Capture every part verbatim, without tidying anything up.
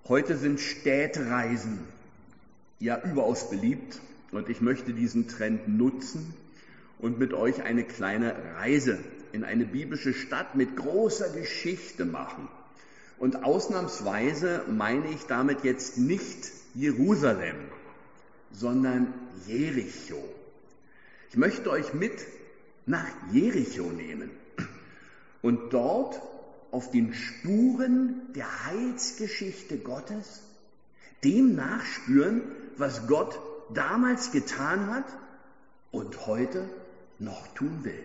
Heute sind Städtereisen ja überaus beliebt und ich möchte diesen Trend nutzen und mit euch eine kleine Reise in eine biblische Stadt mit großer Geschichte machen. Und ausnahmsweise meine ich damit jetzt nicht Jerusalem, sondern Jericho. Ich möchte euch mit nach Jericho nehmen und dort auf den Spuren der Heilsgeschichte Gottes dem nachspüren, was Gott damals getan hat und heute noch tun will.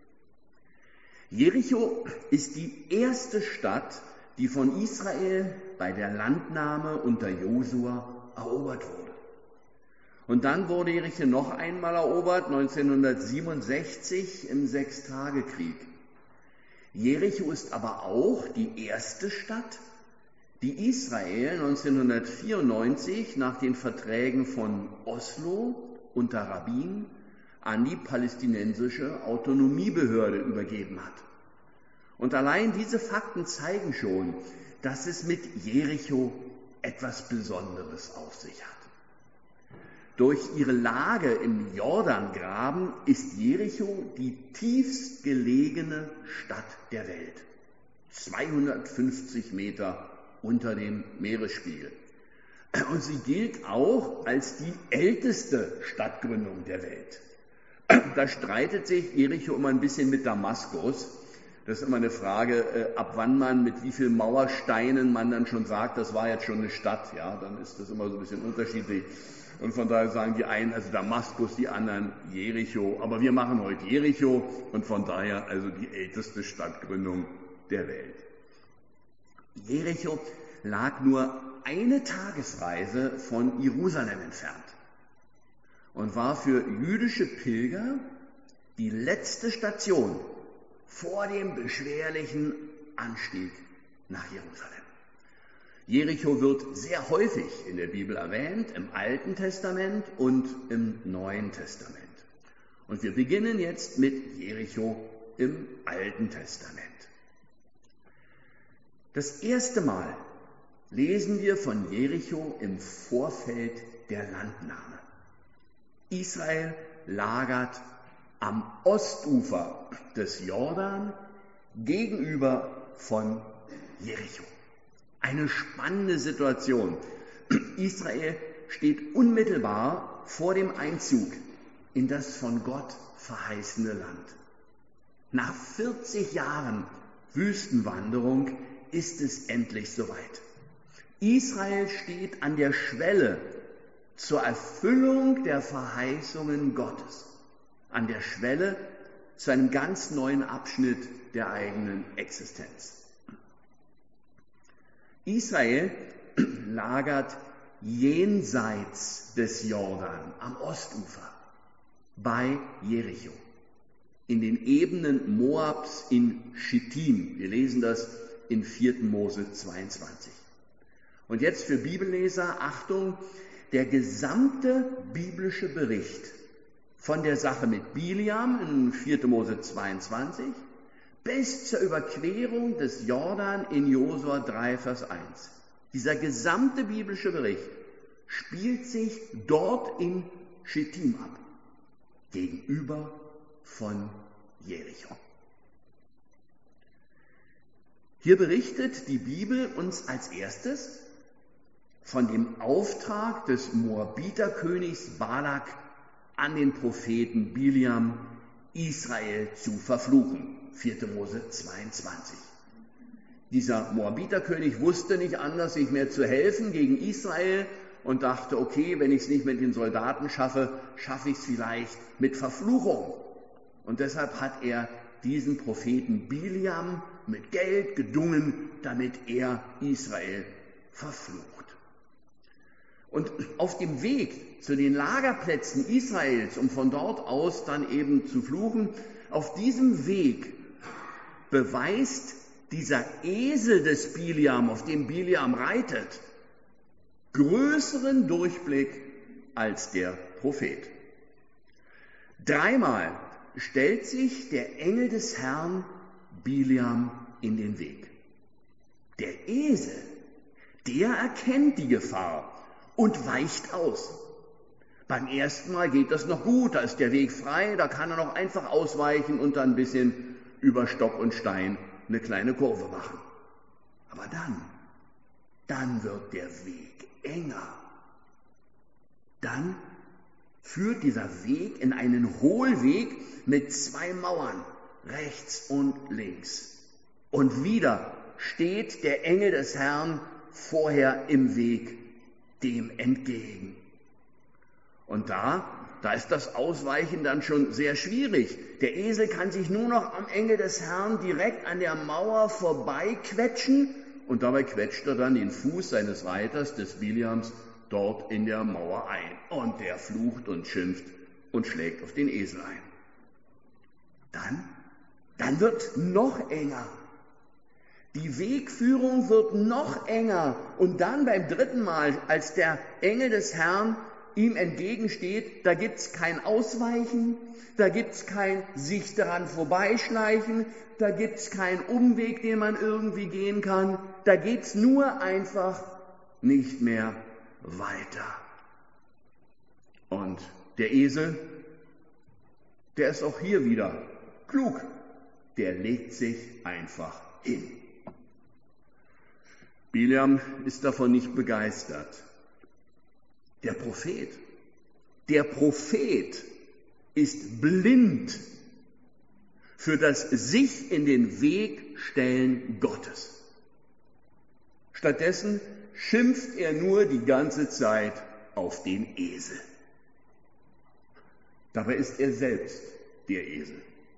Jericho ist die erste Stadt, die von Israel bei der Landnahme unter Josua erobert wurde. Und dann wurde Jericho noch einmal erobert, neunzehnhundertsiebenundsechzig im Sechstagekrieg. Jericho ist aber auch die erste Stadt, die Israel neunzehnhundertvierundneunzig nach den Verträgen von Oslo unter Rabin an die palästinensische Autonomiebehörde übergeben hat. Und allein diese Fakten zeigen schon, dass es mit Jericho etwas Besonderes auf sich hat. Durch ihre Lage im Jordangraben ist Jericho die tiefst gelegene Stadt der Welt, zweihundertfünfzig Meter unter dem Meeresspiegel. Und sie gilt auch als die älteste Stadtgründung der Welt. Da streitet sich Jericho immer ein bisschen mit Damaskus. Das ist immer eine Frage, ab wann man mit wie vielen Mauersteinen man dann schon sagt, das war jetzt schon eine Stadt. Ja, dann ist das immer so ein bisschen unterschiedlich. Und von daher sagen die einen, also Damaskus, die anderen Jericho. Aber wir machen heute Jericho und von daher also die älteste Stadtgründung der Welt. Jericho lag nur eine Tagesreise von Jerusalem entfernt und war für jüdische Pilger die letzte Station vor dem beschwerlichen Anstieg nach Jerusalem. Jericho wird sehr häufig in der Bibel erwähnt, im Alten Testament und im Neuen Testament. Und wir beginnen jetzt mit Jericho im Alten Testament. Das erste Mal lesen wir von Jericho im Vorfeld der Landnahme. Israel lagert am Ostufer des Jordan gegenüber von Jericho. Eine spannende Situation. Israel steht unmittelbar vor dem Einzug in das von Gott verheißene Land. Nach vierzig Jahren Wüstenwanderung ist es endlich soweit. Israel steht an der Schwelle zur Erfüllung der Verheißungen Gottes, an der Schwelle zu einem ganz neuen Abschnitt der eigenen Existenz. Israel lagert jenseits des Jordan am Ostufer bei Jericho, in den Ebenen Moabs in Schittim. Wir lesen das in vierten Mose zweiundzwanzig. Und jetzt für Bibelleser, Achtung, der gesamte biblische Bericht von der Sache mit Biliam in vierten Mose zweiundzwanzig bis zur Überquerung des Jordan in Josua drei, Vers eins. Dieser gesamte biblische Bericht spielt sich dort in Schittim ab, gegenüber von Jericho. Hier berichtet die Bibel uns als erstes von dem Auftrag des Moabiterkönigs Balak an den Propheten Biliam, Israel zu verfluchen. vierten Mose zweiundzwanzig. Dieser Moabiterkönig wusste nicht anders, sich mehr zu helfen gegen Israel und dachte, okay, wenn ich es nicht mit den Soldaten schaffe, schaffe ich es vielleicht mit Verfluchung. Und deshalb hat er diesen Propheten Biliam mit Geld gedungen, damit er Israel verflucht. Und auf dem Weg zu den Lagerplätzen Israels, um von dort aus dann eben zu fluchen, auf diesem Weg beweist dieser Esel des Biliam, auf dem Biliam reitet, größeren Durchblick als der Prophet. Dreimal stellt sich der Engel des Herrn Biliam in den Weg. Der Esel, der erkennt die Gefahr und weicht aus. Beim ersten Mal geht das noch gut, da ist der Weg frei, da kann er noch einfach ausweichen und dann ein bisschen über Stock und Stein eine kleine Kurve machen. Aber dann, dann wird der Weg enger. Dann führt dieser Weg in einen Hohlweg mit zwei Mauern, rechts und links. Und wieder steht der Engel des Herrn vorher im Weg dem entgegen. Und da, da ist das Ausweichen dann schon sehr schwierig. Der Esel kann sich nur noch am Engel des Herrn direkt an der Mauer vorbeiquetschen und dabei quetscht er dann den Fuß seines Reiters, des Biliams, dort in der Mauer ein. Und der flucht und schimpft und schlägt auf den Esel ein. Dann, dann wird noch enger. Die Wegführung wird noch enger. Und dann beim dritten Mal, als der Engel des Herrn ihm entgegensteht, da gibt's kein Ausweichen, da gibt's kein sich daran vorbeischleichen, da gibt's keinen Umweg, den man irgendwie gehen kann, da geht's nur einfach nicht mehr weiter. Und der Esel, der ist auch hier wieder klug, der legt sich einfach hin. Biliam ist davon nicht begeistert. Der Prophet, der Prophet ist blind für das sich in den Weg stellen Gottes. Stattdessen schimpft er nur die ganze Zeit auf den Esel. Dabei ist er selbst der Esel.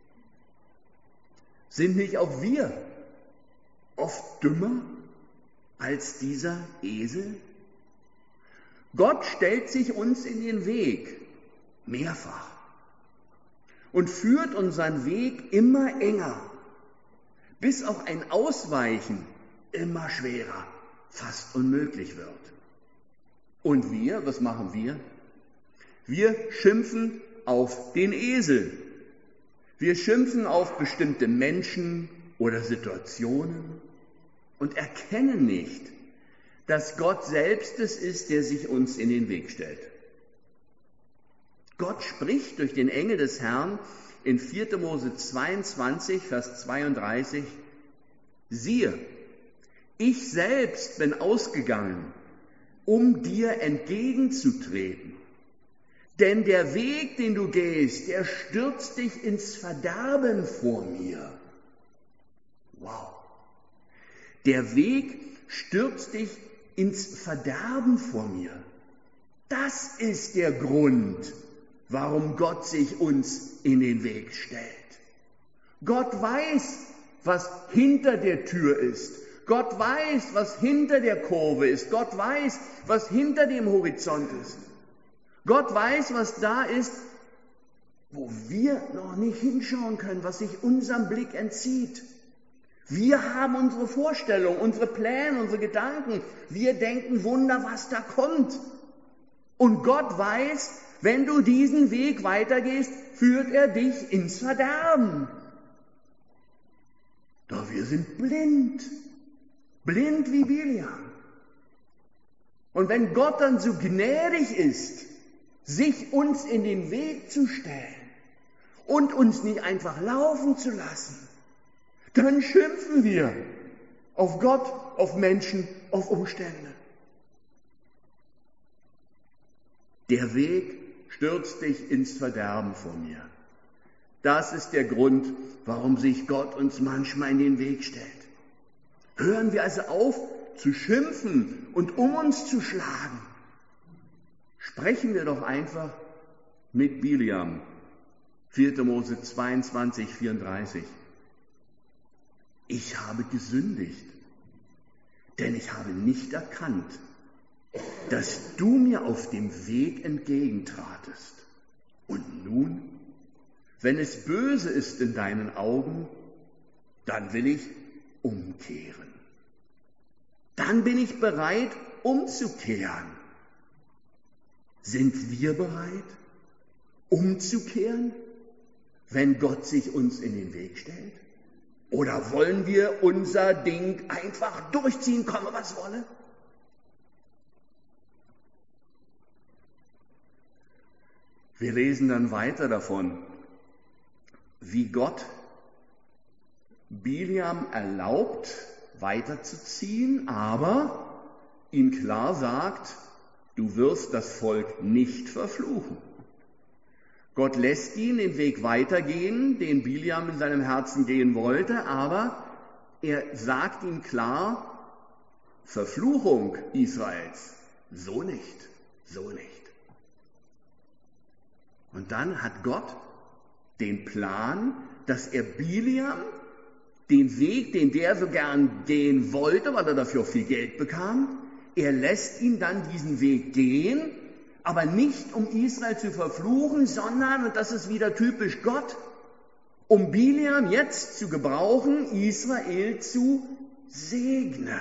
Sind nicht auch wir oft dümmer als dieser Esel? Gott stellt sich uns in den Weg, mehrfach, und führt unseren Weg immer enger, bis auch ein Ausweichen immer schwerer, fast unmöglich wird. Und wir, was machen wir? Wir schimpfen auf den Esel. Wir schimpfen auf bestimmte Menschen oder Situationen und erkennen nicht, dass Gott selbst es ist, der sich uns in den Weg stellt. Gott spricht durch den Engel des Herrn in vierter Mose zweiundzwanzig, Vers zweiunddreißig, siehe, ich selbst bin ausgegangen, um dir entgegenzutreten. Denn der Weg, den du gehst, der stürzt dich ins Verderben vor mir. Wow. Der Weg stürzt dich ins Verderben vor mir. Das ist der Grund, warum Gott sich uns in den Weg stellt. Gott weiß, was hinter der Tür ist. Gott weiß, was hinter der Kurve ist. Gott weiß, was hinter dem Horizont ist. Gott weiß, was da ist, wo wir noch nicht hinschauen können, was sich unserem Blick entzieht. Wir haben unsere Vorstellung, unsere Pläne, unsere Gedanken. Wir denken, Wunder, was da kommt. Und Gott weiß, wenn du diesen Weg weitergehst, führt er dich ins Verderben. Doch wir sind blind. Blind wie Biliam. Und wenn Gott dann so gnädig ist, sich uns in den Weg zu stellen und uns nicht einfach laufen zu lassen, dann schimpfen wir auf Gott, auf Menschen, auf Umstände. Der Weg stürzt dich ins Verderben vor mir. Das ist der Grund, warum sich Gott uns manchmal in den Weg stellt. Hören wir also auf, zu schimpfen und um uns zu schlagen. Sprechen wir doch einfach mit Biliam. vierter Mose zweiundzwanzig, vierunddreißig. Ich habe gesündigt, denn ich habe nicht erkannt, dass du mir auf dem Weg entgegentratest. Und nun, wenn es böse ist in deinen Augen, dann will ich umkehren. Dann bin ich bereit, umzukehren. Sind wir bereit, umzukehren, wenn Gott sich uns in den Weg stellt? Oder wollen wir unser Ding einfach durchziehen, komme was wolle? Wir lesen dann weiter davon, wie Gott Biliam erlaubt, weiterzuziehen, aber ihm klar sagt, du wirst das Volk nicht verfluchen. Gott lässt ihn den Weg weitergehen, den Biliam in seinem Herzen gehen wollte, aber er sagt ihm klar, Verfluchung Israels, so nicht, so nicht. Und dann hat Gott den Plan, dass er Biliam den Weg, den der so gern gehen wollte, weil er dafür auch viel Geld bekam, er lässt ihn dann diesen Weg gehen, aber nicht um Israel zu verfluchen, sondern, und das ist wieder typisch Gott, um Biliam jetzt zu gebrauchen, Israel zu segnen.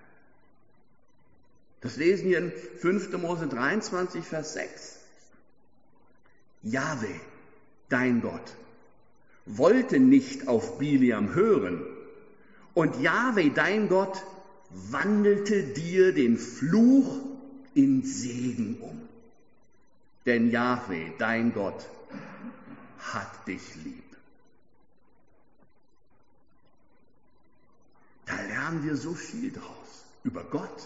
Das lesen wir in fünfter Mose dreiundzwanzig, Vers sechs. Jahwe, dein Gott, wollte nicht auf Biliam hören, und Jahwe, dein Gott, wandelte dir den Fluch in Segen um. Denn Jahwe, dein Gott, hat dich lieb. Da lernen wir so viel draus über Gott.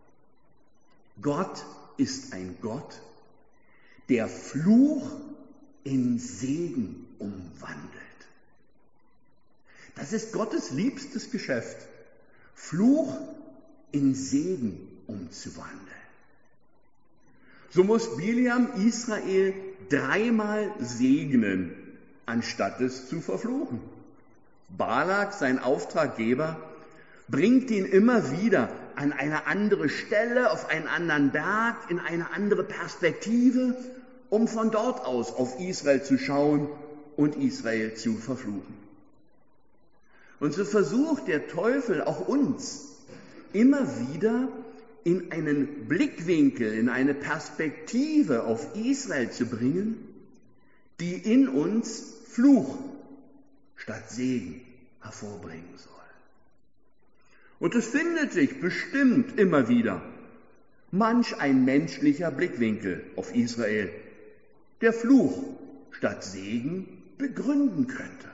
Gott ist ein Gott, der Fluch in Segen umwandelt. Das ist Gottes liebstes Geschäft, Fluch in Segen umzuwandeln. So muss Biliam Israel dreimal segnen, anstatt es zu verfluchen. Balak, sein Auftraggeber, bringt ihn immer wieder an eine andere Stelle, auf einen anderen Berg, in eine andere Perspektive, um von dort aus auf Israel zu schauen und Israel zu verfluchen. Und so versucht der Teufel auch uns immer wieder in einen Blickwinkel, in eine Perspektive auf Israel zu bringen, die in uns Fluch statt Segen hervorbringen soll. Und es findet sich bestimmt immer wieder manch ein menschlicher Blickwinkel auf Israel, der Fluch statt Segen begründen könnte.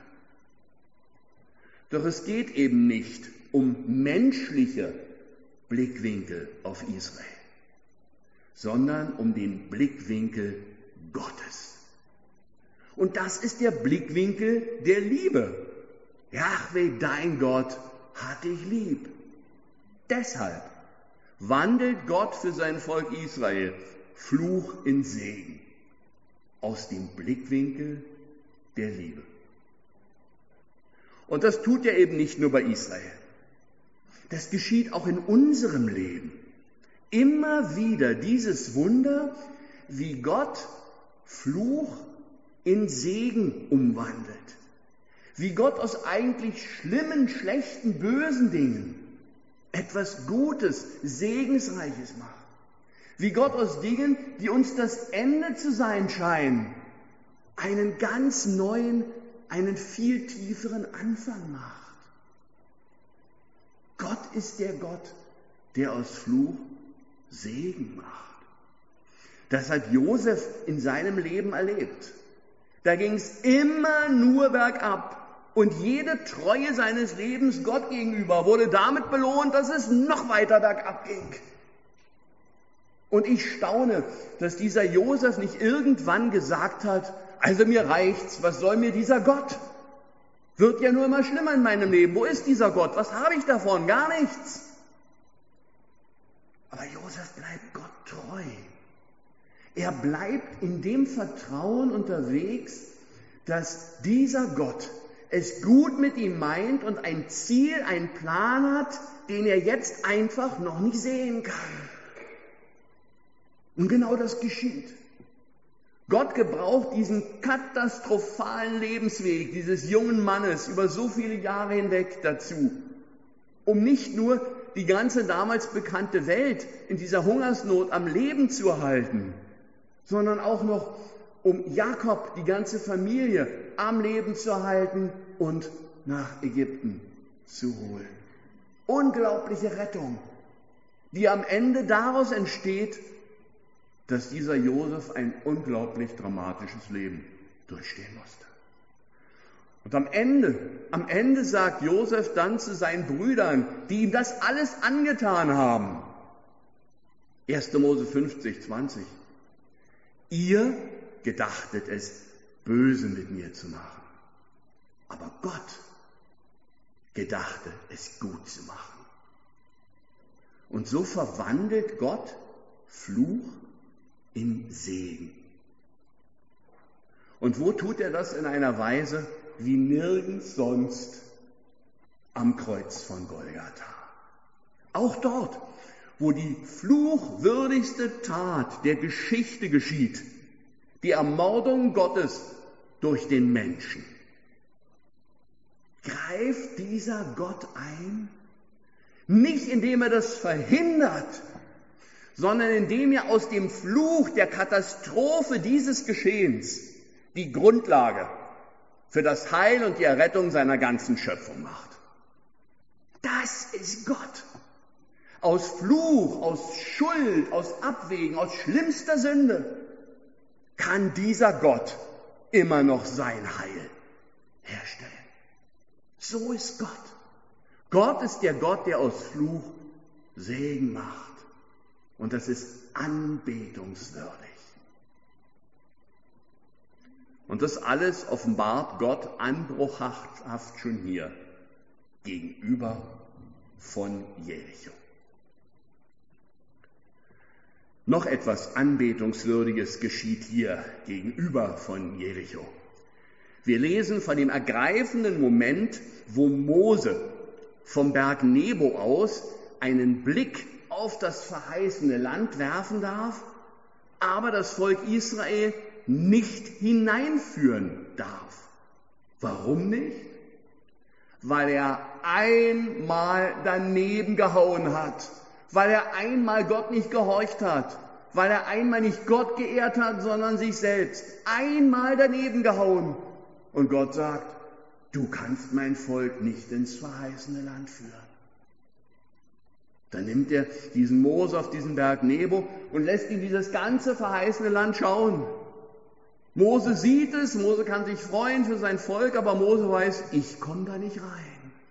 Doch es geht eben nicht um menschliche Blickwinkel auf Israel, sondern um den Blickwinkel Gottes. Und das ist der Blickwinkel der Liebe. Jahwe, dein Gott, hat dich lieb. Deshalb wandelt Gott für sein Volk Israel Fluch in Segen aus dem Blickwinkel der Liebe. Und das tut er eben nicht nur bei Israel. Das geschieht auch in unserem Leben. Immer wieder dieses Wunder, wie Gott Fluch in Segen umwandelt. Wie Gott aus eigentlich schlimmen, schlechten, bösen Dingen etwas Gutes, Segensreiches macht. Wie Gott aus Dingen, die uns das Ende zu sein scheinen, einen ganz neuen, einen viel tieferen Anfang macht. Gott ist der Gott, der aus Fluch Segen macht. Das hat Josef in seinem Leben erlebt. Da ging es immer nur bergab. Und jede Treue seines Lebens Gott gegenüber wurde damit belohnt, dass es noch weiter bergab ging. Und ich staune, dass dieser Josef nicht irgendwann gesagt hat, also mir reicht's, was soll mir dieser Gott? Wird ja nur immer schlimmer in meinem Leben. Wo ist dieser Gott? Was habe ich davon? Gar nichts. Aber Josef bleibt Gott treu. Er bleibt in dem Vertrauen unterwegs, dass dieser Gott es gut mit ihm meint und ein Ziel, einen Plan hat, den er jetzt einfach noch nicht sehen kann. Und genau das geschieht. Gott gebraucht diesen katastrophalen Lebensweg dieses jungen Mannes über so viele Jahre hinweg dazu, um nicht nur die ganze damals bekannte Welt in dieser Hungersnot am Leben zu erhalten, sondern auch noch um Jakob, die ganze Familie, am Leben zu erhalten und nach Ägypten zu holen. Unglaubliche Rettung, die am Ende daraus entsteht, dass dieser Josef ein unglaublich dramatisches Leben durchstehen musste. Und am Ende, am Ende sagt Josef dann zu seinen Brüdern, die ihm das alles angetan haben, erster Mose fünfzig, zwanzig, ihr gedachtet es, böse mit mir zu machen, aber Gott gedachte es gut zu machen. Und so verwandelt Gott Fluch in Segen. Und wo tut er das? In einer Weise wie nirgends sonst am Kreuz von Golgatha. Auch dort, wo die fluchwürdigste Tat der Geschichte geschieht, die Ermordung Gottes durch den Menschen, greift dieser Gott ein, nicht indem er das verhindert, sondern indem er aus dem Fluch der Katastrophe dieses Geschehens die Grundlage für das Heil und die Errettung seiner ganzen Schöpfung macht. Das ist Gott. Aus Fluch, aus Schuld, aus Abwägen, aus schlimmster Sünde kann dieser Gott immer noch sein Heil herstellen. So ist Gott. Gott ist der Gott, der aus Fluch Segen macht. Und das ist anbetungswürdig. Und das alles offenbart Gott anbruchhaft schon hier gegenüber von Jericho. Noch etwas Anbetungswürdiges geschieht hier gegenüber von Jericho. Wir lesen von dem ergreifenden Moment, wo Mose vom Berg Nebo aus einen Blick auf das verheißene Land werfen darf, aber das Volk Israel nicht hineinführen darf. Warum nicht? Weil er einmal daneben gehauen hat, weil er einmal Gott nicht gehorcht hat, weil er einmal nicht Gott geehrt hat, sondern sich selbst. Einmal daneben gehauen. Und Gott sagt, du kannst mein Volk nicht ins verheißene Land führen. Dann nimmt er diesen Mose auf diesen Berg Nebo und lässt ihn dieses ganze verheißene Land schauen. Mose sieht es, Mose kann sich freuen für sein Volk, aber Mose weiß, ich komme da nicht rein.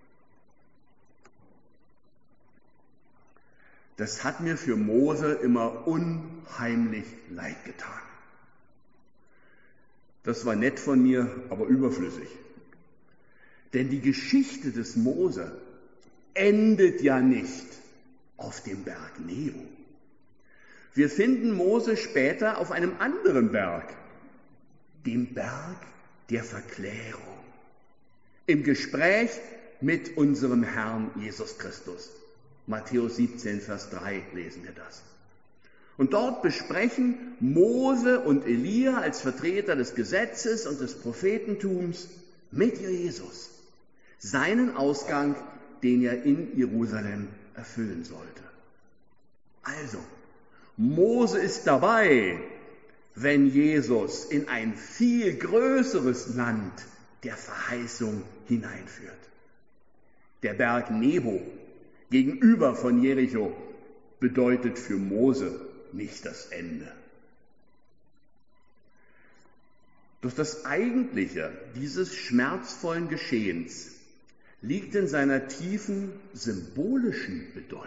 Das hat mir für Mose immer unheimlich leid getan. Das war nett von mir, aber überflüssig. Denn die Geschichte des Mose endet ja nicht auf dem Berg Nebo. Wir finden Mose später auf einem anderen Berg, dem Berg der Verklärung, im Gespräch mit unserem Herrn Jesus Christus. Matthäus siebzehn, Vers drei lesen wir das. Und dort besprechen Mose und Elia als Vertreter des Gesetzes und des Prophetentums mit Jesus seinen Ausgang, den er in Jerusalem erfüllen sollte. Also, Mose ist dabei, wenn Jesus in ein viel größeres Land der Verheißung hineinführt. Der Berg Nebo gegenüber von Jericho bedeutet für Mose nicht das Ende. Doch das Eigentliche dieses schmerzvollen Geschehens liegt in seiner tiefen symbolischen Bedeutung.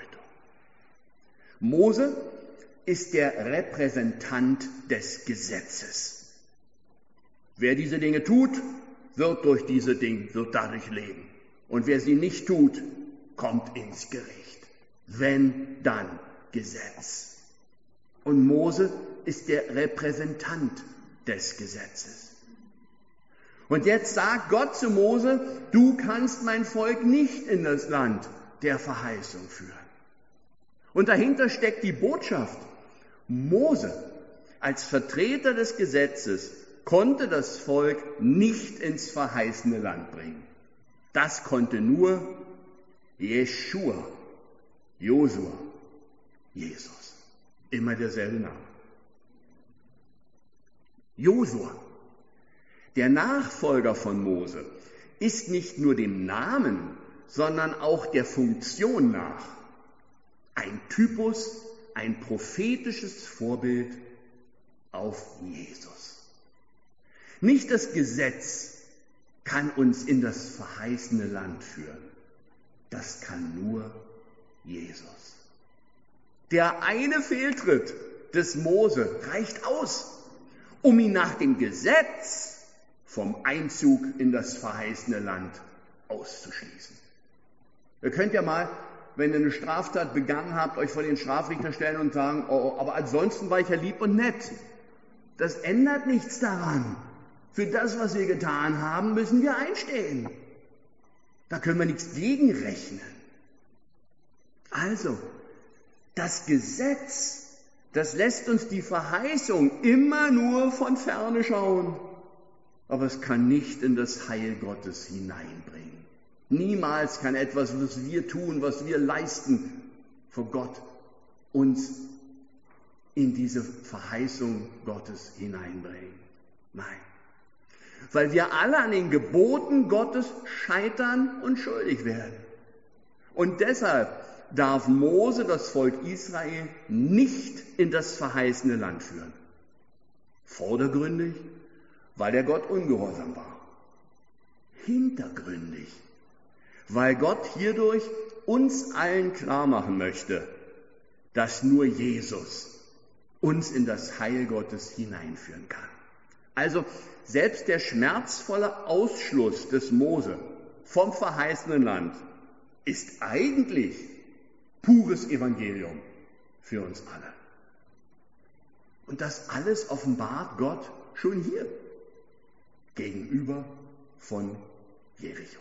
Mose ist der Repräsentant des Gesetzes. Wer diese Dinge tut, wird durch diese Dinge, wird dadurch leben. Und wer sie nicht tut, kommt ins Gericht. Wenn, dann Gesetz. Und Mose ist der Repräsentant des Gesetzes. Und jetzt sagt Gott zu Mose, du kannst mein Volk nicht in das Land der Verheißung führen. Und dahinter steckt die Botschaft, Mose als Vertreter des Gesetzes konnte das Volk nicht ins verheißene Land bringen. Das konnte nur Jeschua, Josua, Jesus. Immer derselbe Name. Josua, der Nachfolger von Mose, ist nicht nur dem Namen, sondern auch der Funktion nach ein Typus, ein prophetisches Vorbild auf Jesus. Nicht das Gesetz kann uns in das verheißene Land führen. Das kann nur Jesus. Der eine Fehltritt des Mose reicht aus, um ihn nach dem Gesetz vom Einzug in das verheißene Land auszuschließen. Ihr könnt ja mal, wenn ihr eine Straftat begangen habt, euch vor den Strafrichter stellen und sagen, oh, aber ansonsten war ich ja lieb und nett. Das ändert nichts daran. Für das, was wir getan haben, müssen wir einstehen. Da können wir nichts gegenrechnen. Also, das Gesetz, das lässt uns die Verheißung immer nur von ferne schauen. Aber es kann nicht in das Heil Gottes hineinbringen. Niemals kann etwas, was wir tun, was wir leisten, vor Gott uns in diese Verheißung Gottes hineinbringen. Nein. Weil wir alle an den Geboten Gottes scheitern und schuldig werden. Und deshalb darf Mose das Volk Israel nicht in das verheißene Land führen. Vordergründig, weil der Gott ungehorsam war. Hintergründig, weil Gott hierdurch uns allen klar machen möchte, dass nur Jesus uns in das Heil Gottes hineinführen kann. Also selbst der schmerzvolle Ausschluss des Mose vom verheißenen Land ist eigentlich pures Evangelium für uns alle. Und das alles offenbart Gott schon hier gegenüber von Jericho.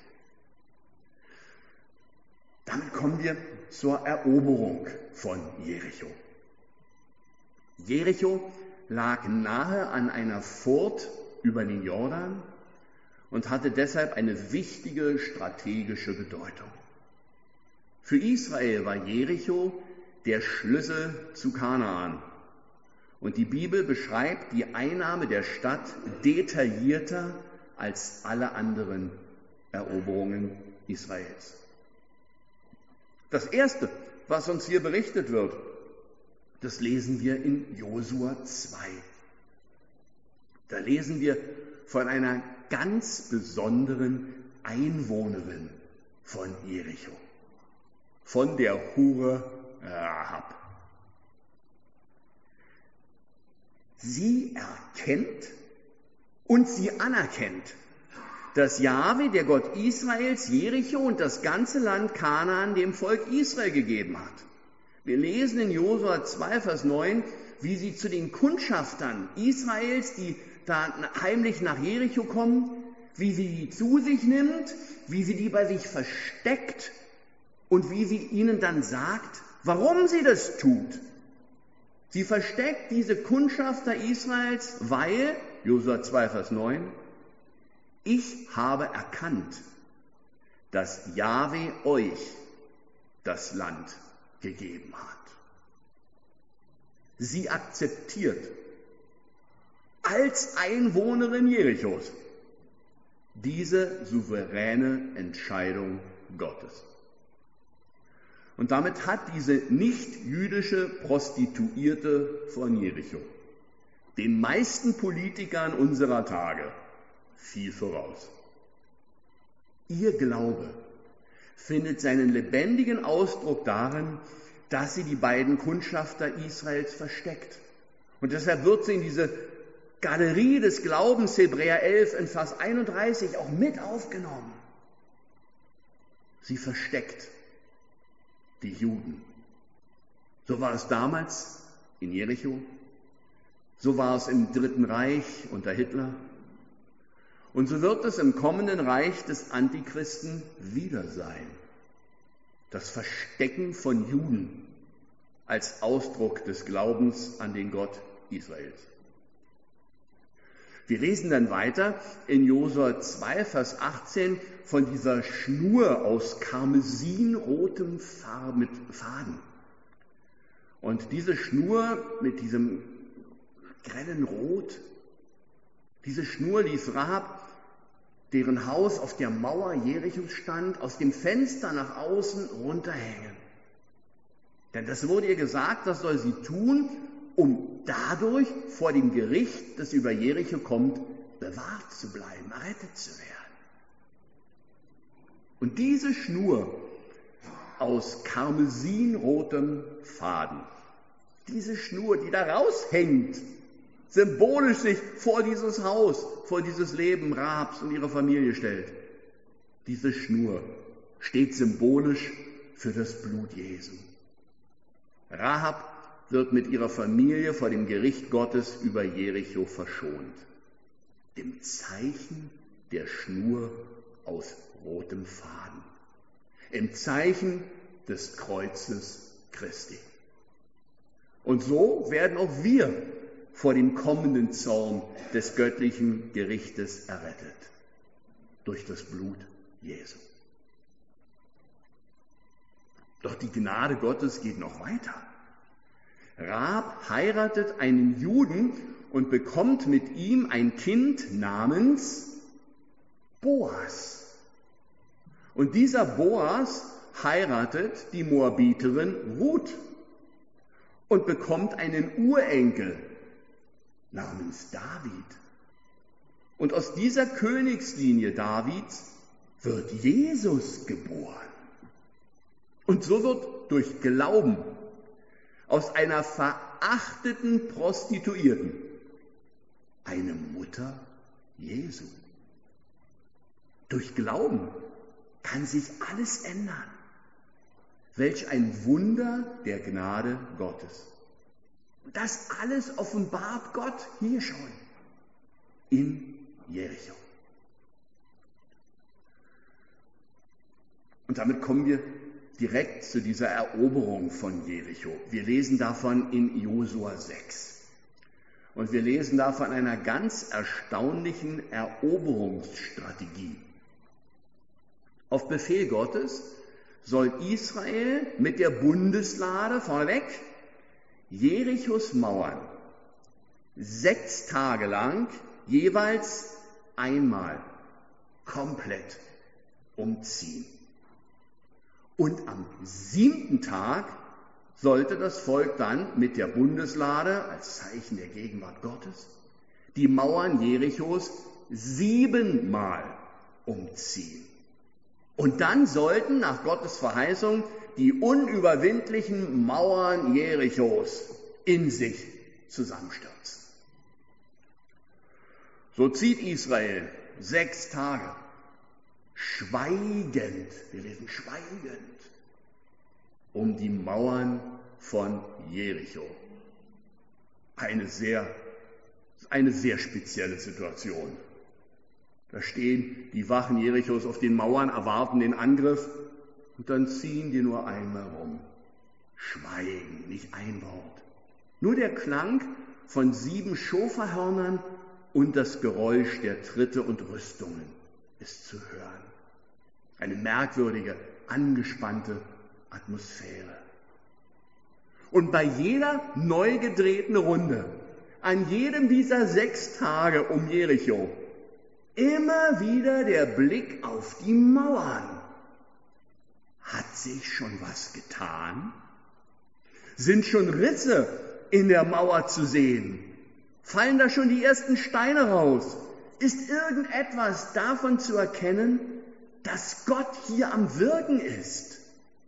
Damit kommen wir zur Eroberung von Jericho. Jericho lag nahe an einer Furt über den Jordan und hatte deshalb eine wichtige strategische Bedeutung. Für Israel war Jericho der Schlüssel zu Kanaan. Und die Bibel beschreibt die Einnahme der Stadt detaillierter als alle anderen Eroberungen Israels. Das Erste, was uns hier berichtet wird, das lesen wir in Josua zwei. Da lesen wir von einer ganz besonderen Einwohnerin von Jericho, von der Hure Rahab. Sie erkennt und sie anerkennt, dass Jahwe, der Gott Israels, Jericho und das ganze Land Kanaan dem Volk Israel gegeben hat. Wir lesen in Josua zwei, Vers neun, wie sie zu den Kundschaftern Israels, die da heimlich nach Jericho kommen, wie sie die zu sich nimmt, wie sie die bei sich versteckt und wie sie ihnen dann sagt, warum sie das tut. Sie versteckt diese Kundschafter Israels, weil, Josua zwei, Vers neun, ich habe erkannt, dass Jahwe euch das Land gegeben hat. Sie akzeptiert als Einwohnerin Jerichos diese souveräne Entscheidung Gottes. Und damit hat diese nicht-jüdische Prostituierte von Jericho den meisten Politikern unserer Tage viel voraus. Ihr Glaube findet seinen lebendigen Ausdruck darin, dass sie die beiden Kundschafter Israels versteckt. Und deshalb wird sie in diese Galerie des Glaubens, Hebräer elf in Vers einunddreißig, auch mit aufgenommen. Sie versteckt die Juden. So war es damals in Jericho, so war es im Dritten Reich unter Hitler und so wird es im kommenden Reich des Antichristen wieder sein. Das Verstecken von Juden als Ausdruck des Glaubens an den Gott Israels. Wir lesen dann weiter in Josua zwei, Vers achtzehn von dieser Schnur aus karmesinrotem Faden. Und diese Schnur mit diesem grellen Rot, diese Schnur ließ Rahab, deren Haus auf der Mauer Jerichos stand, aus dem Fenster nach außen runterhängen. Denn das wurde ihr gesagt, das soll sie tun, um dadurch vor dem Gericht, das über Jericho kommt, bewahrt zu bleiben, errettet zu werden. Und diese Schnur aus karmesinrotem Faden, diese Schnur, die da raushängt, symbolisch sich vor dieses Haus, vor dieses Leben Rahabs und ihrer Familie stellt, diese Schnur steht symbolisch für das Blut Jesu. Rahab wird mit ihrer Familie vor dem Gericht Gottes über Jericho verschont. Im Zeichen der Schnur aus rotem Faden. Im Zeichen des Kreuzes Christi. Und so werden auch wir vor dem kommenden Zorn des göttlichen Gerichtes errettet. Durch das Blut Jesu. Doch die Gnade Gottes geht noch weiter. Rahab heiratet einen Juden und bekommt mit ihm ein Kind namens Boas. Und dieser Boas heiratet die Moabiterin Ruth und bekommt einen Urenkel namens David. Und aus dieser Königslinie Davids wird Jesus geboren. Und so wird durch Glauben aus einer verachteten Prostituierten eine Mutter Jesu. Durch Glauben kann sich alles ändern. Welch ein Wunder der Gnade Gottes. Das alles offenbart Gott hier schon in Jericho. Und damit kommen wir direkt zu dieser Eroberung von Jericho. Wir lesen davon in Josua sechs. Und wir lesen da von einer ganz erstaunlichen Eroberungsstrategie. Auf Befehl Gottes soll Israel mit der Bundeslade vorweg Jerichos Mauern sechs Tage lang jeweils einmal komplett umziehen. Und am siebten Tag sollte das Volk dann mit der Bundeslade als Zeichen der Gegenwart Gottes die Mauern Jerichos siebenmal umziehen. Und dann sollten nach Gottes Verheißung die unüberwindlichen Mauern Jerichos in sich zusammenstürzen. So zieht Israel sechs Tage schweigend, wir lesen schweigend, um die Mauern von Jericho. Eine sehr, eine sehr spezielle Situation. Da stehen die Wachen Jerichos auf den Mauern, erwarten den Angriff und dann ziehen die nur einmal rum. Schweigen, nicht ein Wort. Nur der Klang von sieben Schoferhörnern und das Geräusch der Tritte und Rüstungen ist zu hören. Eine merkwürdige, angespannte Atmosphäre. Und bei jeder neu gedrehten Runde, an jedem dieser sechs Tage um Jericho, immer wieder der Blick auf die Mauern. Hat sich schon was getan? Sind schon Risse in der Mauer zu sehen? Fallen da schon die ersten Steine raus? Ist irgendetwas davon zu erkennen, dass Gott hier am Wirken ist?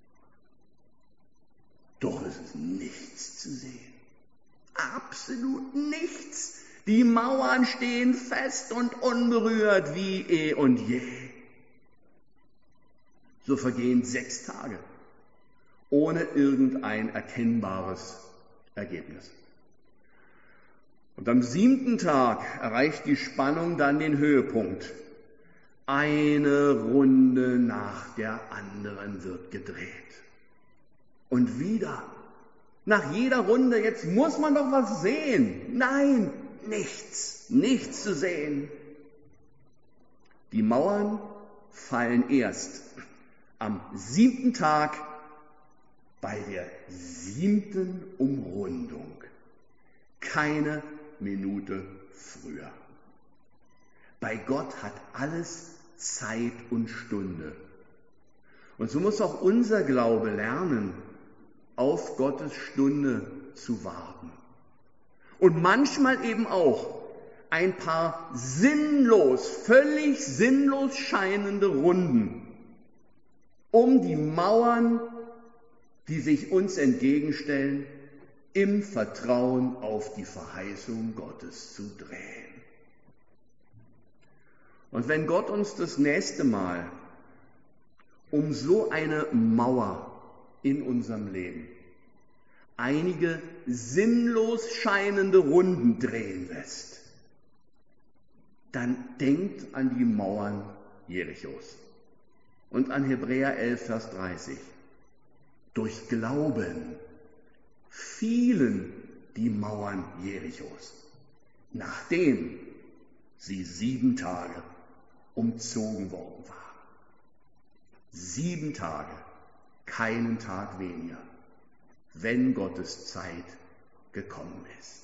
Doch es ist nichts zu sehen. Absolut nichts. Die Mauern stehen fest und unberührt wie eh und je. So vergehen sechs Tage ohne irgendein erkennbares Ergebnis. Und am siebten Tag erreicht die Spannung dann den Höhepunkt. Eine Runde nach der anderen wird gedreht. Und wieder, nach jeder Runde, jetzt muss man doch was sehen. Nein, nichts, nichts zu sehen. Die Mauern fallen erst am siebten Tag bei der siebten Umrundung. Keine Minute früher. Bei Gott hat alles Zeit und Stunde. Und so muss auch unser Glaube lernen, auf Gottes Stunde zu warten. und manchmal eben auch ein paar sinnlos, völlig sinnlos scheinende Runden um die Mauern, die sich uns entgegenstellen, im Vertrauen auf die Verheißung Gottes zu drehen. Und wenn Gott uns das nächste Mal um so eine Mauer in unserem Leben einige sinnlos scheinende Runden drehen lässt, dann denkt an die Mauern Jerichos und an Hebräer elf, Vers dreißig. Durch Glauben fielen die Mauern Jerichos, nachdem sie sieben Tage umzogen worden waren. Sieben Tage, keinen Tag weniger, wenn Gottes Zeit gekommen ist.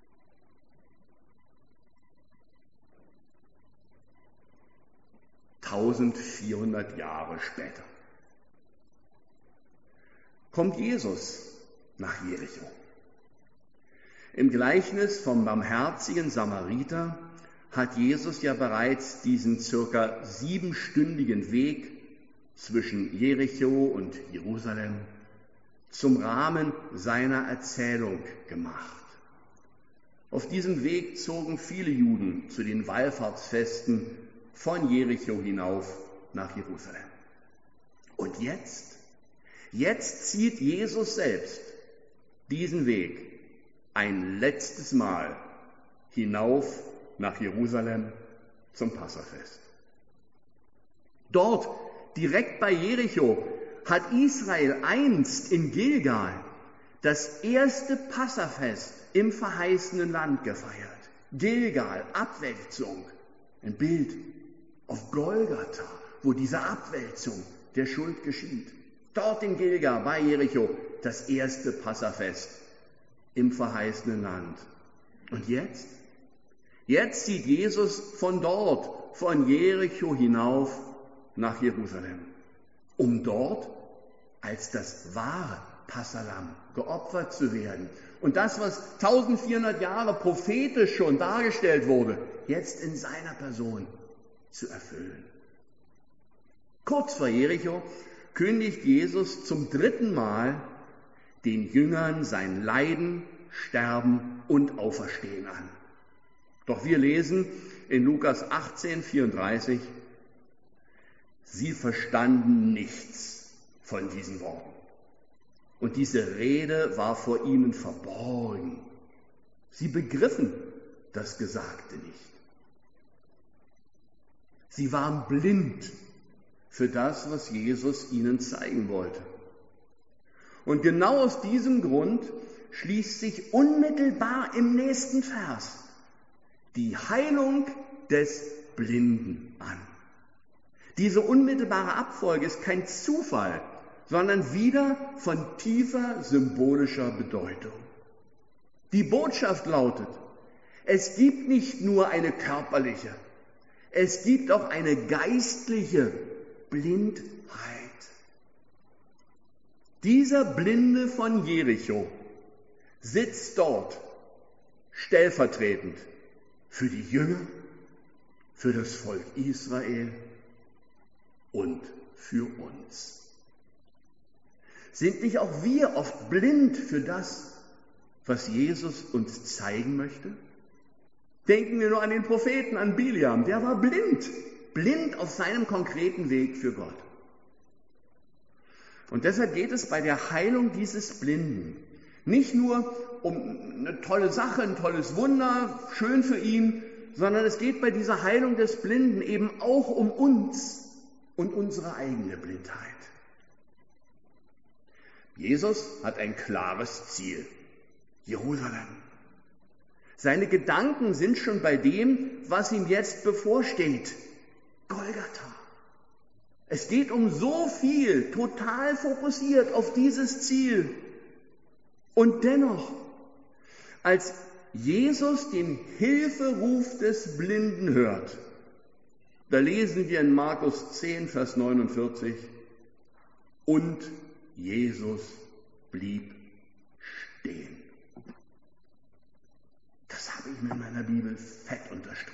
eintausendvierhundert Jahre später kommt Jesus nach Jericho. Im Gleichnis vom barmherzigen Samariter hat Jesus ja bereits diesen circa siebenstündigen Weg zwischen Jericho und Jerusalem zum Rahmen seiner Erzählung gemacht. Auf diesem Weg zogen viele Juden zu den Wallfahrtsfesten von Jericho hinauf nach Jerusalem. Und jetzt, jetzt zieht Jesus selbst diesen Weg ein letztes Mal hinauf nach Jerusalem zum Passafest. Dort, direkt bei Jericho, hat Israel einst in Gilgal das erste Passafest im verheißenen Land gefeiert. Gilgal, Abwälzung, ein Bild auf Golgatha, wo diese Abwälzung der Schuld geschieht. Dort in Gilgal bei Jericho das erste Passafest im verheißenen Land. Und jetzt? Jetzt zieht Jesus von dort, von Jericho hinauf nach Jerusalem, um dort als das wahre Passahlamm geopfert zu werden. Und das, was eintausendvierhundert Jahre prophetisch schon dargestellt wurde, jetzt in seiner Person zu erfüllen. Kurz vor Jericho kündigt Jesus zum dritten Mal den Jüngern sein Leiden, Sterben und Auferstehen an. Doch wir lesen in Lukas achtzehn, vierunddreißig, sie verstanden nichts von diesen Worten. Und diese Rede war vor ihnen verborgen. Sie begriffen das Gesagte nicht. Sie waren blind für das, was Jesus ihnen zeigen wollte. Und genau aus diesem Grund schließt sich unmittelbar im nächsten Vers die Heilung des Blinden an. Diese unmittelbare Abfolge ist kein Zufall, sondern wieder von tiefer symbolischer Bedeutung. Die Botschaft lautet, es gibt nicht nur eine körperliche, es gibt auch eine geistliche Blindheit. Dieser Blinde von Jericho sitzt dort stellvertretend für die Jünger, für das Volk Israel und für uns. Sind nicht auch wir oft blind für das, was Jesus uns zeigen möchte? Denken wir nur an den Propheten, an Biliam, der war blind, blind auf seinem konkreten Weg für Gott. Und deshalb geht es bei der Heilung dieses Blinden nicht nur um eine tolle Sache, ein tolles Wunder, schön für ihn, sondern es geht bei dieser Heilung des Blinden eben auch um uns und unsere eigene Blindheit. Jesus hat ein klares Ziel, Jerusalem. Seine Gedanken sind schon bei dem, was ihm jetzt bevorsteht, Golgatha. Es geht um so viel, total fokussiert auf dieses Ziel. Und dennoch, als Jesus den Hilferuf des Blinden hört, da lesen wir in Markus zehn, Vers neunundvierzig, und Jesus blieb stehen. ich mir in meiner Bibel fett unterstrichen.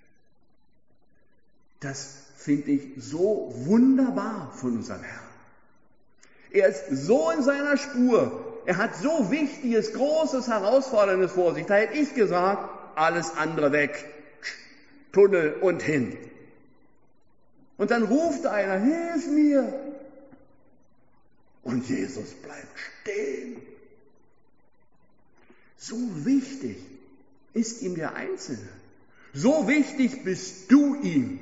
Das finde ich so wunderbar von unserem Herrn. Er ist so in seiner Spur. Er hat so Wichtiges, Großes, Herausforderndes vor sich. Da hätte ich gesagt, alles andere weg. Tunnel und hin. Und dann ruft einer, hilf mir. Und Jesus bleibt stehen. So wichtig ist ihm der Einzelne. So wichtig bist du ihm.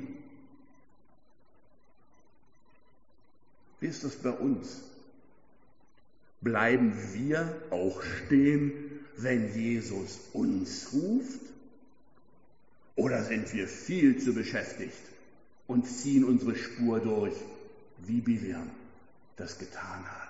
Wie ist das bei uns? Bleiben wir auch stehen, wenn Jesus uns ruft? Oder sind wir viel zu beschäftigt und ziehen unsere Spur durch, wie Biliam das getan hat?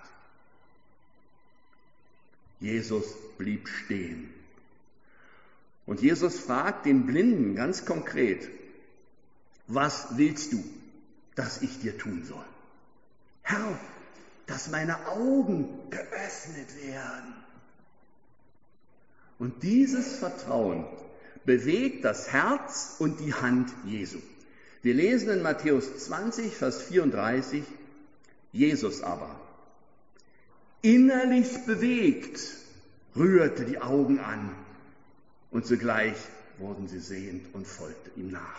Jesus blieb stehen. Und Jesus fragt den Blinden ganz konkret, was willst du, dass ich dir tun soll? Herr, dass meine Augen geöffnet werden. Und dieses Vertrauen bewegt das Herz und die Hand Jesu. Wir lesen in Matthäus zwanzig, Vers vierunddreißig, Jesus aber, innerlich bewegt, rührte die Augen an und sogleich wurden sie sehend und folgte ihm nach.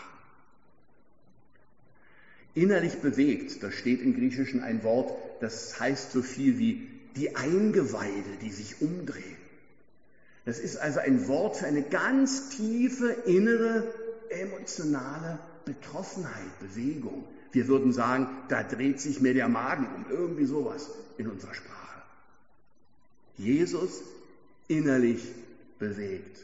Innerlich bewegt, da steht im Griechischen ein Wort, das heißt so viel wie die Eingeweide, die sich umdrehen. Das ist also ein Wort für eine ganz tiefe, innere, emotionale Betroffenheit, Bewegung. Wir würden sagen, da dreht sich mir der Magen um, irgendwie sowas in unserer Sprache. Jesus innerlich bewegt.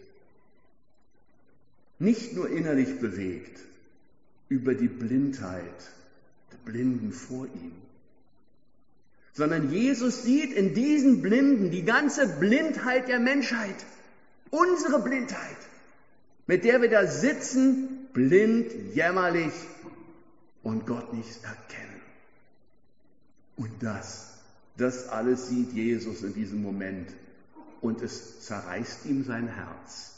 Nicht nur innerlich bewegt über die Blindheit der Blinden vor ihm, sondern Jesus sieht in diesen Blinden die ganze Blindheit der Menschheit, unsere Blindheit, mit der wir da sitzen, blind, jämmerlich und Gott nicht erkennen. Und das, das alles sieht Jesus in diesem Moment und es zerreißt ihm sein Herz.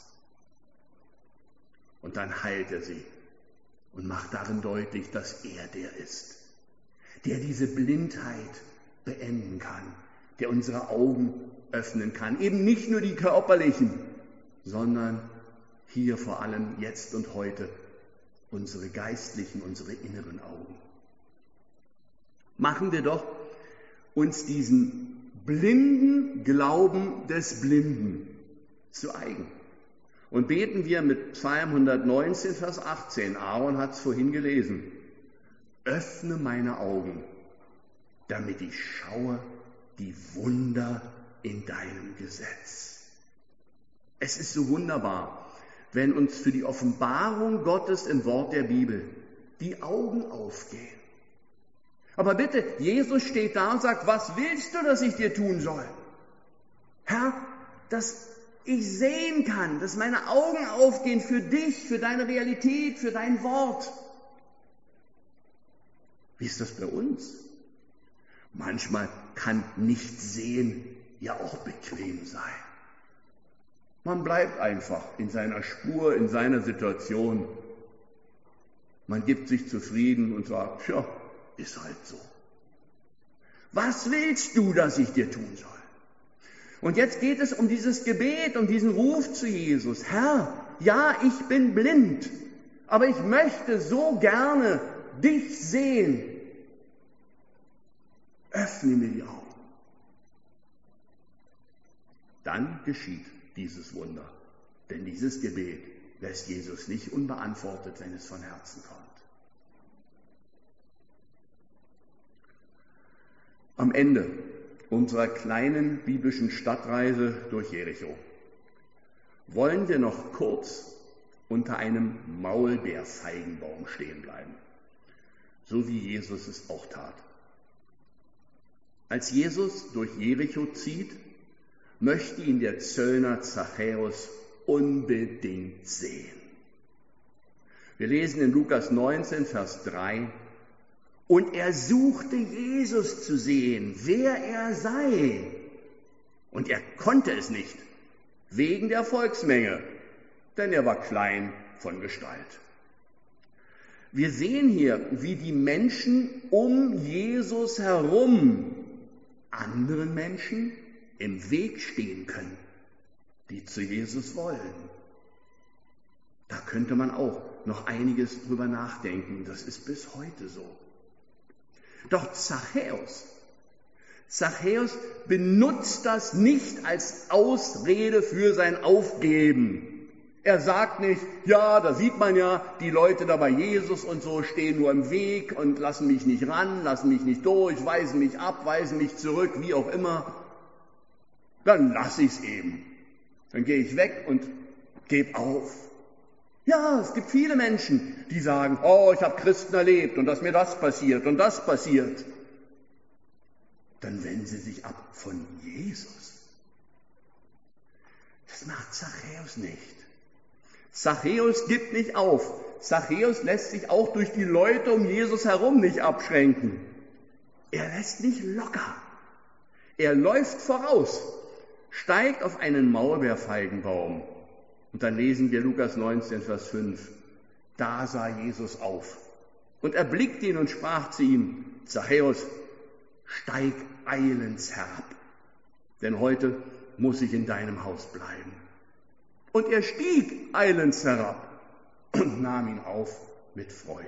Und dann heilt er sie und macht darin deutlich, dass er der ist, der diese Blindheit beenden kann, der unsere Augen öffnen kann. Eben nicht nur die körperlichen, sondern hier vor allem jetzt und heute unsere geistlichen, unsere inneren Augen. Machen wir doch uns diesen blinden Glauben des Blinden zu eigen. Und beten wir mit Psalm hundertneunzehn, Vers achtzehn. Aaron hat es vorhin gelesen. Öffne meine Augen, damit ich schaue die Wunder in deinem Gesetz. Es ist so wunderbar, wenn uns für die Offenbarung Gottes im Wort der Bibel die Augen aufgehen. Aber bitte, Jesus steht da und sagt, was willst du, dass ich dir tun soll? Herr, dass ich sehen kann, dass meine Augen aufgehen für dich, für deine Realität, für dein Wort. Wie ist das bei uns? Manchmal kann nicht sehen ja auch bequem sein. Man bleibt einfach in seiner Spur, in seiner Situation. Man gibt sich zufrieden und sagt, ja, ist halt so. Was willst du, dass ich dir tun soll? Und jetzt geht es um dieses Gebet, um diesen Ruf zu Jesus. Herr, ja, ich bin blind, aber ich möchte so gerne dich sehen. Öffne mir die Augen. Dann geschieht dieses Wunder. Denn dieses Gebet lässt Jesus nicht unbeantwortet, wenn es von Herzen kommt. Am Ende unserer kleinen biblischen Stadtreise durch Jericho wollen wir noch kurz unter einem Maulbeerfeigenbaum stehen bleiben, so wie Jesus es auch tat. Als Jesus durch Jericho zieht, möchte ihn der Zöllner Zachäus unbedingt sehen. Wir lesen in Lukas neunzehn, Vers drei, und er suchte Jesus zu sehen, wer er sei. Und er konnte es nicht, wegen der Volksmenge. denn er war klein von Gestalt. Wir sehen hier, wie die Menschen um Jesus herum anderen Menschen im Weg stehen können, die zu Jesus wollen. Da könnte man auch noch einiges drüber nachdenken. Das ist bis heute so. Doch Zachäus, Zachäus benutzt das nicht als Ausrede für sein Aufgeben. Er sagt nicht, ja, da sieht man ja, die Leute da bei Jesus und so stehen nur im Weg und lassen mich nicht ran, lassen mich nicht durch, weisen mich ab, weisen mich zurück, wie auch immer. Dann lasse ich es eben. Dann gehe ich weg und gebe auf. Ja, es gibt viele Menschen, die sagen, oh, ich habe Christen erlebt und dass mir das passiert und das passiert. Dann wenden sie sich ab von Jesus. Das macht Zachäus nicht. Zachäus gibt nicht auf. Zachäus lässt sich auch durch die Leute um Jesus herum nicht abschränken. Er lässt nicht locker. Er läuft voraus, steigt auf einen Maulbeerfeigenbaum. Und dann lesen wir Lukas neunzehn, Vers fünf. Da sah Jesus auf und erblickte ihn und sprach zu ihm, Zachäus, steig eilends herab, denn heute muss ich in deinem Haus bleiben. Und er stieg eilends herab und nahm ihn auf mit Freuden.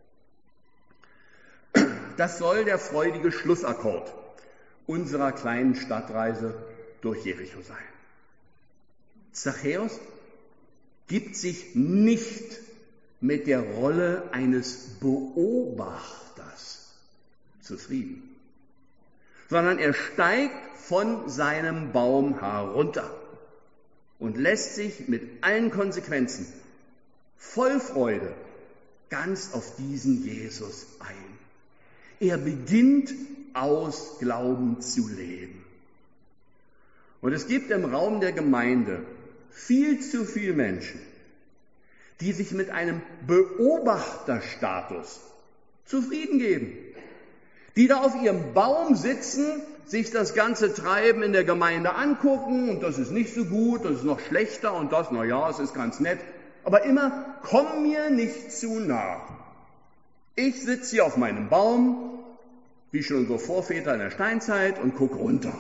Das soll der freudige Schlussakkord unserer kleinen Stadtreise durch Jericho sein. Zachäus gibt sich nicht mit der Rolle eines Beobachters zufrieden, sondern er steigt von seinem Baum herunter und lässt sich mit allen Konsequenzen voll Freude ganz auf diesen Jesus ein. Er beginnt aus Glauben zu leben. Und es gibt im Raum der Gemeinde viel zu viele Menschen, die sich mit einem Beobachterstatus zufrieden geben, die da auf ihrem Baum sitzen, sich das ganze Treiben in der Gemeinde angucken und das ist nicht so gut, das ist noch schlechter und das, na ja, es ist ganz nett, aber immer, komm mir nicht zu nah. Ich sitze hier auf meinem Baum, wie schon unsere Vorväter in der Steinzeit und gucke runter.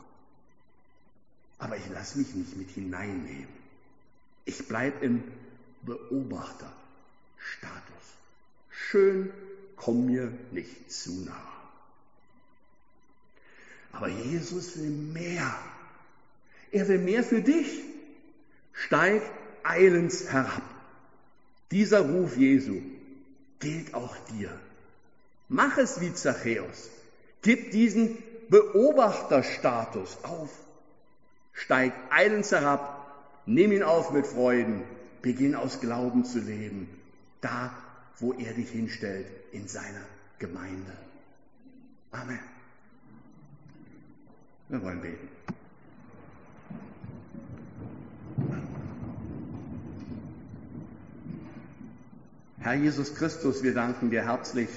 Aber ich lasse mich nicht mit hineinnehmen. Ich bleibe im Beobachterstatus. Schön, komm mir nicht zu nah. Aber Jesus will mehr. Er will mehr für dich. Steig eilends herab. Dieser Ruf Jesu gilt auch dir. Mach es wie Zachäus. Gib diesen Beobachterstatus auf. Steig eilends herab, nimm ihn auf mit Freuden, beginn aus Glauben zu leben, da, wo er dich hinstellt, in seiner Gemeinde. Amen. Wir wollen beten. Herr Jesus Christus, wir danken dir herzlich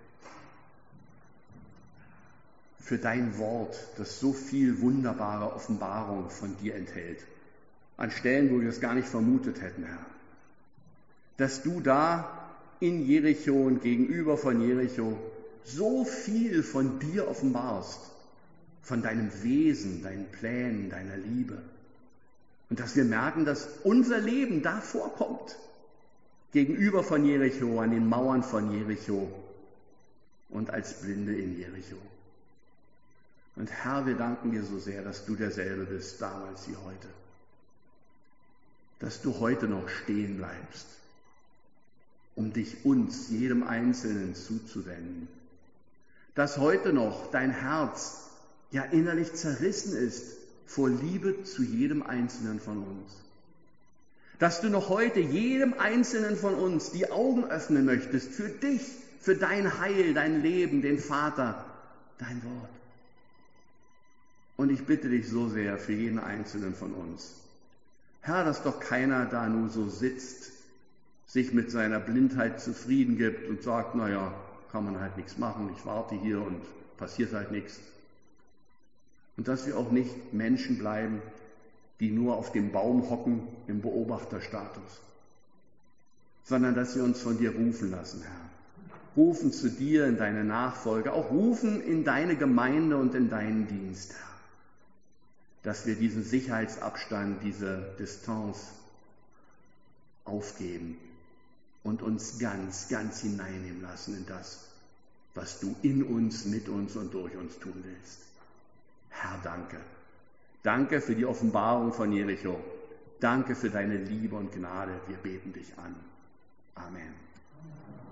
für dein Wort, das so viel wunderbare Offenbarung von dir enthält. An Stellen, wo wir es gar nicht vermutet hätten, Herr. Dass du da in Jericho und gegenüber von Jericho so viel von dir offenbarst, von deinem Wesen, deinen Plänen, deiner Liebe. Und dass wir merken, dass unser Leben da vorkommt, gegenüber von Jericho, an den Mauern von Jericho und als Blinde in Jericho. Und Herr, wir danken dir so sehr, dass du derselbe bist, damals wie heute. Dass du heute noch stehen bleibst, um dich uns, jedem Einzelnen, zuzuwenden. Dass heute noch dein Herz ja innerlich zerrissen ist vor Liebe zu jedem Einzelnen von uns. Dass du noch heute jedem Einzelnen von uns die Augen öffnen möchtest für dich, für dein Heil, dein Leben, den Vater, dein Wort. Und ich bitte dich so sehr für jeden Einzelnen von uns. Herr, dass doch keiner da nur so sitzt, sich mit seiner Blindheit zufrieden gibt und sagt, naja, kann man halt nichts machen, ich warte hier und passiert halt nichts. Und dass wir auch nicht Menschen bleiben, die nur auf dem Baum hocken im Beobachterstatus, sondern dass wir uns von dir rufen lassen, Herr. Rufen zu dir in deine Nachfolge, auch rufen in deine Gemeinde und in deinen Dienst, Herr. Dass wir diesen Sicherheitsabstand, diese Distanz aufgeben und uns ganz, ganz hineinnehmen lassen in das, was du in uns, mit uns und durch uns tun willst. Herr, danke. Danke für die Offenbarung von Jericho. Danke für deine Liebe und Gnade. Wir beten dich an. Amen.